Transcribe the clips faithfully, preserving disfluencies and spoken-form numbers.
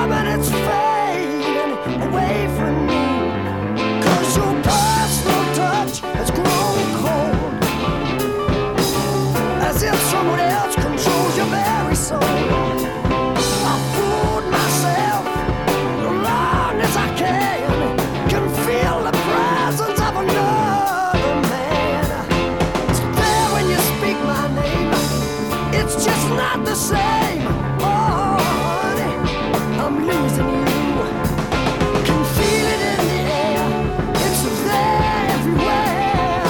warm and it's fading away from me. 'Cause your personal touch has grown cold, as if someone else controls your very soul. I fooled myself as long as I can, can feel the presence of another man. It's there when you speak my name, it's just not the same. Oh, honey, I'm losing you. Can feel it in the air, it's there everywhere.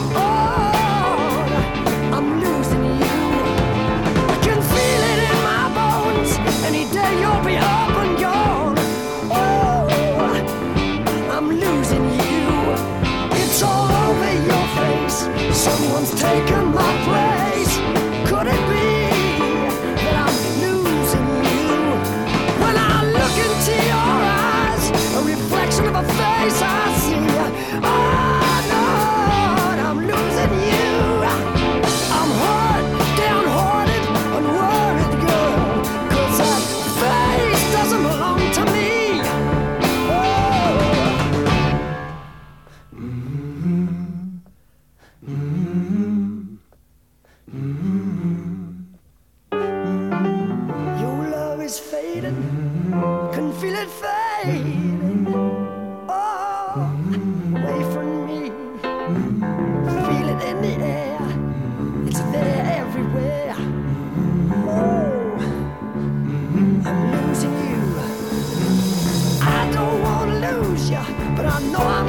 Oh, I'm losing you. I can feel it in my bones. Any day you'll be up and gone. Oh, I'm losing you. It's all over your face. Someone's taken my place. Could it be that I'm losing you? When I look into your eyes, a reflection of a face I see. Oh, Lord, I'm losing you. I'm hurt, downhearted, unworried, girl, 'cause that face doesn't belong to me. Your love is fading, can feel it fading. Oh, away from me. Feel it in the air, it's there everywhere. Oh, I'm losing you. I don't wanna lose you, but I know I'm